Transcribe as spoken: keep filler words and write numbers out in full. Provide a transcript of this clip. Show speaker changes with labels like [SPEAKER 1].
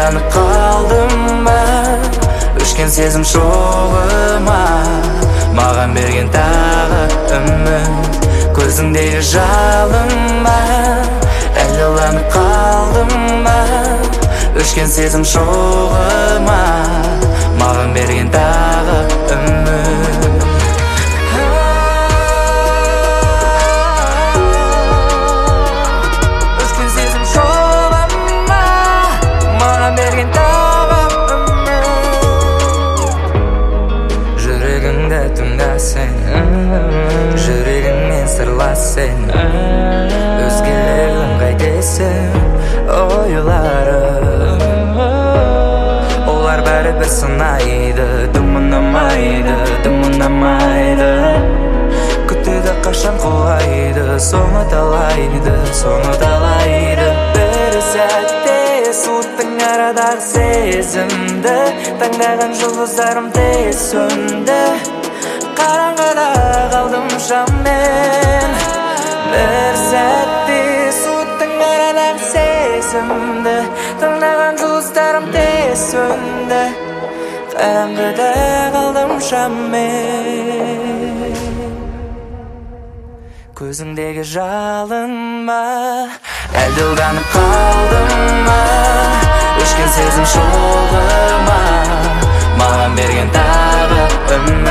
[SPEAKER 1] Әлділданып қалдым ба, өшкен сезім шоғыма, маған берген тағы үміт көзіңдегі жалын ба. Әлділданып қалдым ба, өшкен сезім шоғыма, маған берген тағы үміт. Жүрегіңмен сырлас сен, өзгелердің қайтесің ойлары. Олар бәрі бір сынайды, дымынамайды, дымынамайды. Күтеді қашан қолайды, соны талайды, соны талайды. Бір сәтте суыттың арадағы сезімді, таңдаған жұлдыздарым тез сөнді. Қараңғыда қалдым шаммен, бір сәтте суыттың арадағы сезімді, таңдаған жұлдыздарым тез сөнді. Қараңғыда қалдым шаммен, көзіңдегі жалын ба. Әлділданып қалдым ба, өшкен сезім шоғыма, маған берген тағы үміт